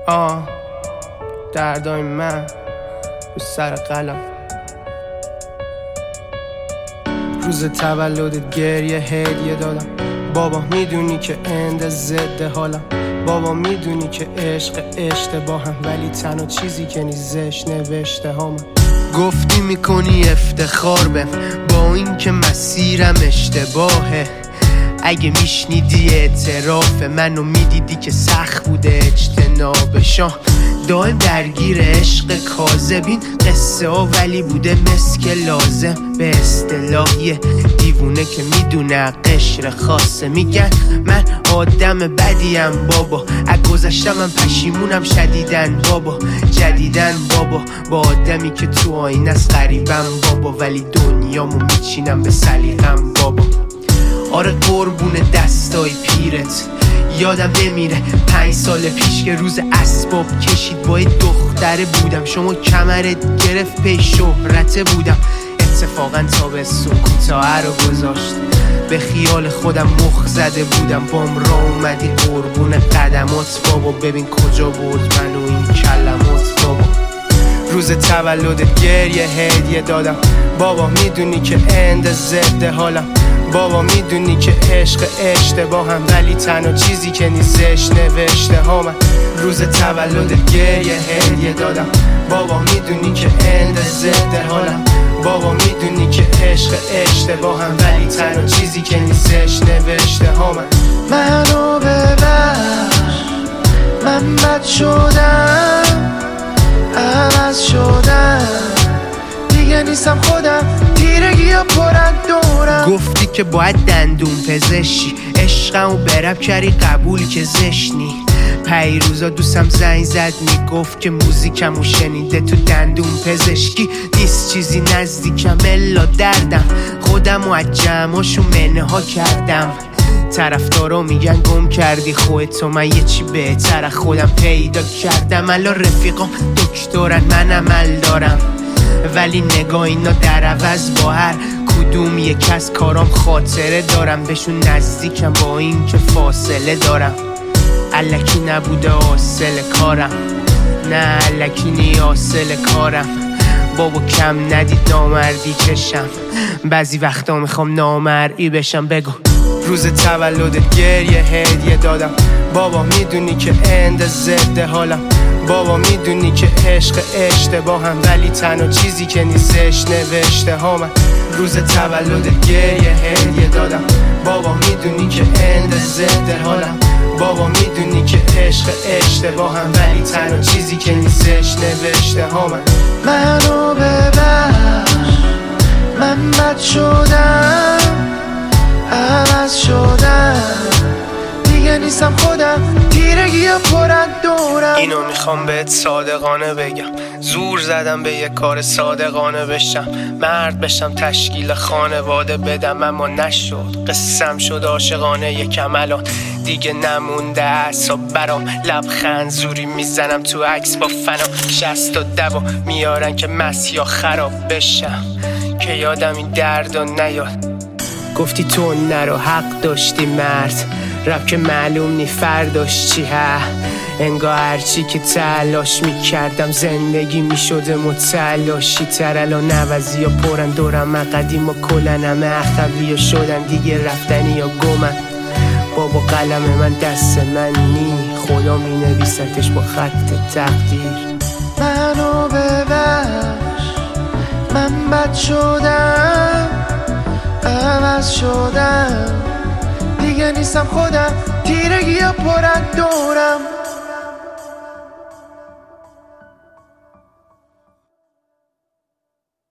دردای من رو سر قلم. روز تولدت گریه هدیه دادم. بابا میدونی که اند ضد حالم. بابا میدونی که عشق اشتباهم، ولی تنها چیزی که نیزش نوشته هامم. گفتی میکنی افتخار بهم با این که مسیرم اشتباهه. اگه میشنیدی اعتراف منو میدیدی که سخت بوده اجتنابشان. دائم درگیر عشق کاذبین قصه ها، ولی بوده مسک لازم. به اصطلاحی دیوونه که میدونه قشر خاصه. میگن من آدم بدیم بابا، از گذشتم من پشیمونم شدیدن بابا. جدیدن بابا با آدمی که تو آینه است غریبم بابا، ولی دنیامو میچینم به سلیقم بابا. آره قربون دستای پیرت یادم نمیره 5 سال پیش که روز اسباب کشید با یه دختره بودم. شما کمرت گرفت پی شهرته بودم. اتفاقا تابستون کوتاه رو گذاشت، به خیال خودم مخ زده بودم. بام را اومدی قربون قدمات بابا، ببین کجا برد منو این کلمات بابا. روز تولدت گریه هدیه دادم. بابا میدونی که اند ضد حالم. بابا میدونی که عشق اشتباهم، ولی تنها چیزی که نیزش نوشته هامم. روز تولدت گریه هدیه دادم. بابا میدونی که اند ضد حالم. بابا میدونی که عشق اشتباهم، ولی تنها چیزی که نیزش نوشته هامم. منو ببخش، من بد شدم، عوض شدم، دیگه نیستم خودم، تیرگی ها پرد دورم. گفتی که باید دندون پزشی، عشقمو برب کردی قبول که زشنی. پیروزا دوستم زنگ زد میگفت که موزیکمو شنیده تو دندون پزشکی. نیست چیزی نزدیکم الا دردم، خودمو از جمعاشو منه ها کردم. طرفدارا میگن گم کردی خودتو، من یه چی بهتر از خودم پیدا کردم. الان رفیقام دکترن من عمل دارم، ولی نگاه اینا در عوض با هر کدوم یک از کارام خاطره دارم. بهشون نزدیکم با این که فاصله دارم. الکی نبوده حاصل کارم، نه الکی نی حاصل کارم. بابا کم ندید نامردی چشم، بعضی وقتا میخوام نامرئی بشم. بگو روز تولدت گریه هدیه دادم. بابا میدونی که اند ضد حالم. بابا میدونی که عشق اشتباهم، ولی تنها چیزی که نیزش نوشته هامم. روز تولدت گریه هدیه دادم. بابا میدونی که اند ضد حالم. بابا میدونی که عشق اشتباهم، ولی تنها چیزی که نیزش نوشته هامم. منو ببخش، من بد شدم، عوض شدم، دیگه نیستم خودم، تیرگی ها پرد دورم. اینو میخوام بهت صادقانه بگم، زور زدم به یه کار صادقانه بشم. مرد بشم تشکیل خانواده بدم، اما نشد. قسم شد عاشقانه یکم الان دیگه نمونده اعصاب برام. لبخند زوری میزنم تو عکس با فنا. 60 تا دوا میارن که مسیا خراب بشم، که یادم این درد و نیاد. گفتی تو نرو حق داشتی مرد، رب که معلوم نی فرداش چی ها. انگار هرچی که تلاش میکردم زندگی میشده متلاشی تر. الان نوزی ها پرن دورم، قدیم و کلن همه اخوی ها شدن دیگه رفتنی یا گمن. بابا قلم من دست من نی، خدا می نویستش با خط تقدیر. منو ببخش، من بد شدم، عوض شدم، دیگه نیستم خودم، تیرگی ها پرد دورم.